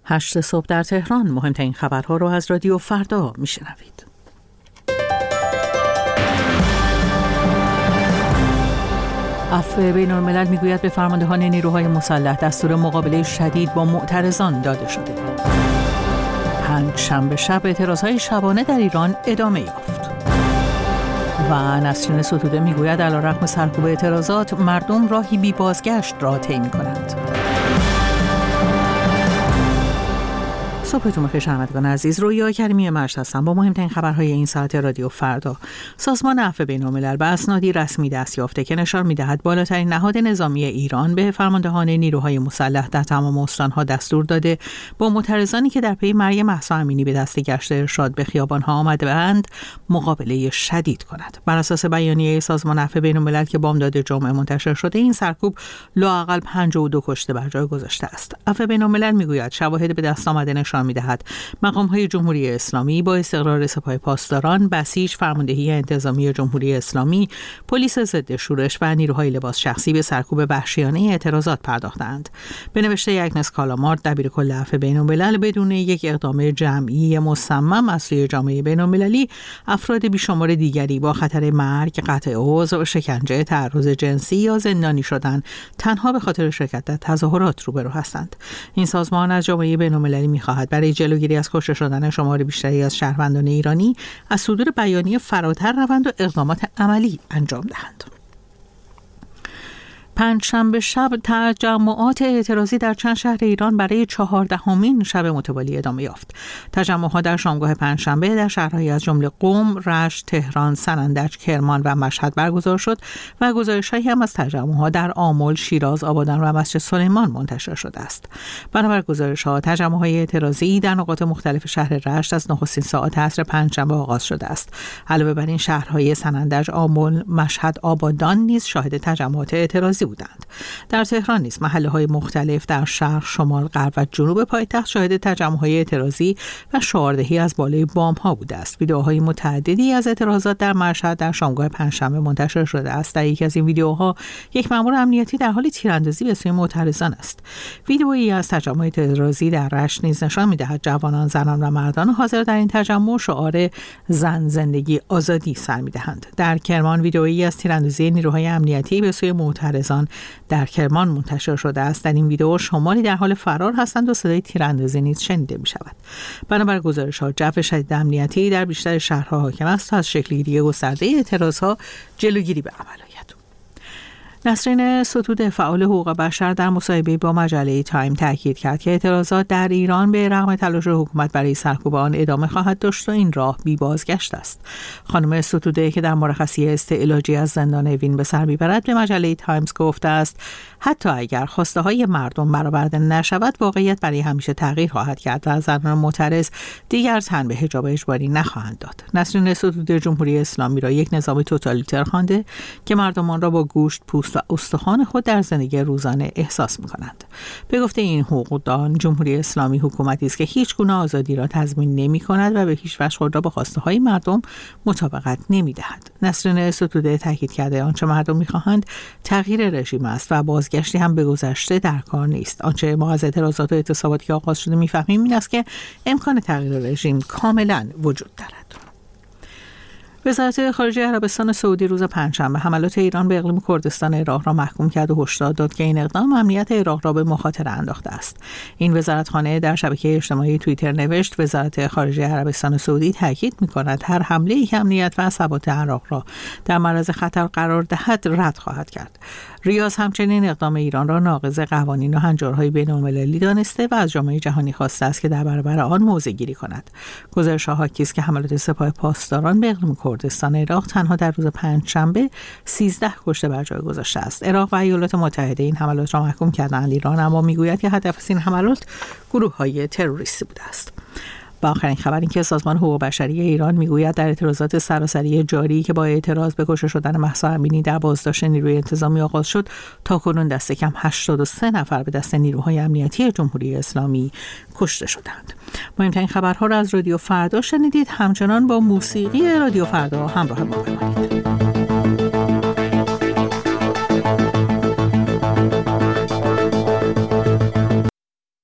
8 صبح در تهران. مهمترین خبرها رو از رادیو فردا میشنوید. عفو بین‌الملل میگوید به فرماندهان نیروهای مسلح دستور مقابله شدید با معترضان داده شده. پنجشنبه شب اعتراضهای شبانه در ایران ادامه یافت. و نسرین ستوده میگوید علیرغم سرکوب اعتراضات مردم راهی بی بازگشت را طی می‌کنند. صبحتون بخیر شنوندگان عزیز، رویا کریمی مرشد هستم با مهمترین خبرهای این ساعت رادیو فردا. سازمان عفو بین‌الملل به اسنادی رسمی دست یافته که نشان می‌دهد بالاترین نهاد نظامی ایران به فرماندهان نیروهای مسلح در تمام استان‌ها دستور داده با معترضانی که در پی مرگ مهسا امینی به دست گشت ارشاد به خیابان‌ها آمده‌اند مقابله شدید کند. بر اساس بیانیه سازمان عفو بین‌الملل که بامداد جمعه منتشر شده، این سرکوب لااقل 52 کشته بر جای گذاشته است. عفو بین‌الملل می‌گوید شواهد به دست آمده نشان می‌دهد مقام‌های جمهوری اسلامی با استقرار سپاه پاسداران، بسیج، فرماندهی انتظامی جمهوری اسلامی، پلیس ضد شورش و نیروهای لباس شخصی به سرکوب وحشیانه اعتراضات پرداختند. به نوشته اگنس کالامارد دبیرکل عفو بین‌الملل، بدون یک اقدام جمعی مصمم از سوی جامعه بین‌المللی، افراد بیشمار دیگری با خطر مرگ، قطع عضو، شکنجه، تعرض جنسی یا زندانی شدن تنها به خاطر شرکت در تظاهرات روبرو هستند. این سازمان از جامعه بین‌المللی می‌خواهد برای جلوگیری از کشته شدن شمار بیشتری از شهروندان ایرانی از صدور بیانیه فراتر روند و اقدامات عملی انجام دهند. پنجشنبه شب تجمعات اعتراضی در چند شهر ایران برای 14مین شب متوالی ادامه یافت. تجمعات در شامگاه پنجشنبه در شهرهایی از جمله قم، رشت، تهران، سنندج، کرمان و مشهد برگزار شد و گزارش‌هایی هم از تجمعات در آمل، شیراز، آبادان و مسجد سلیمان منتشر شده است. بنابر گزارش‌ها تجمعات اعتراضی در نقاط مختلف شهر رشت از نخستین ساعات عصر پنجشنبه آغاز شده است. علاوه بر این شهرهای سنندج، آمل، مشهد، آبادان نیز شاهد تجمعات اعتراضی بودند. در تهران نیز محله‌های مختلف در شرق، شمال، غرب و جنوب پایتخت شاهد تجمع‌های اعتراضی و شعاردهی از بالای بام‌ها بوده است. ویدیوهای متعددی از اعتراضات در مشهد در شامگاه پنجشنبه منتشر شده است. در یکی از این ویدیوها یک مأمور امنیتی در حال تیراندازی به سوی معترضان است. ویدیویی از تجمع اعتراضی در رشت نیز نشان می‌دهد جوانان، زنان و مردان حاضر در این تجمع شعار زن، زندگی، آزادی سر می‌دهند. در کرمان ویدیویی از تیراندازی نیروهای امنیتی به سوی معترضان در کرمان منتشر شده است. در این ویدیو شماری در حال فرار هستند و صدای تیراندازی نیز شنیده می شود. بنابر گزارش‌ها جو شدید امنیتی در بیشتر شهرها حاکم است تا از شکل‌گیری گسترده اعتراض‌ها جلوگیری به عمل آید. نسرین ستوده فعال حقوق بشر در مصاحبه با مجله تایم تاکید کرد که اعتراضات در ایران به رغم تلاش حکومت برای سرکوب آن ادامه خواهد داشت و این راه بی بازگشت است. خانم ستوده که در مرخصی استعلاجی از زندان اوین به سر میبرد به مجله تایمز گفته است حتی اگر خواسته های مردم برآورده نشود واقعیت برای همیشه تغییر خواهد کرد و زنان معترض دیگر تن به حجاب اجباری نخواهند داد. نسرین ستوده جمهوری اسلامی را یک نظام توتالیتر خوانده که مردمان را با گوشت، پوست و استخوان خود در زندگی روزانه احساس می‌کنند. به گفته این حقوقدان جمهوری اسلامی حکومتی است که هیچ گونه آزادی را تضمین نمی‌کند و به هیچ وجه خود را با خواسته‌های مردم مطابقت نمی‌دهد. نسرین ستوده تاکید کرده آنچه مردم می‌خواهند تغییر رژیم است و بازگشتی هم به گذشته در کار نیست. آنچه ما از اعتراضات و اعتصاباتی که آغاز شده می‌فهمیم این است که امکان تغییر رژیم کاملاً وجود دارد. وزارت خارجه عربستان سعودی روز پنجشنبه حملات ایران به اقلیم کردستان عراق را محکوم کرد و هشدار داد که این اقدام امنیت عراق را به مخاطره انداخته است. این وزارتخانه در شبکه اجتماعی توییتر نوشت وزارت خارجه عربستان سعودی تاکید می‌کند هر حمله‌ای که امنیت و ثبات عراق را در معرض خطر قرار دهد رد خواهد کرد. ریاض همچنین اقدام ایران را ناقض قوانین و هنجارهای بین‌المللی دانسته و از جامعه جهانی خواسته است که در برابر آن موضع‌گیری کند. گزارش‌ها حاکی است که حملات سپاه پاسداران به اقلیم کردستان عراق تنها در روز پنجشنبه 13 کشته بر جای گذاشته است. عراق و ایالات متحده این حملات را محکوم کردند. ایران اما میگوید که هدف از این حملات گروه‌های تروریستی بوده است. و آخرین خبر این که سازمان حقوق بشری ایران میگوید در اعتراضات سراسری جاری که با اعتراض به کشته شدن مهسا امینی در بازداشت نیروی انتظامی آغاز شد تاکنون دست کم 83 نفر به دست نیروهای امنیتی جمهوری اسلامی کشته شدند. مهمترین خبرها را از رادیو فردا شنیدید. همچنان با موسیقی رادیو فردا همراه ما بمانید.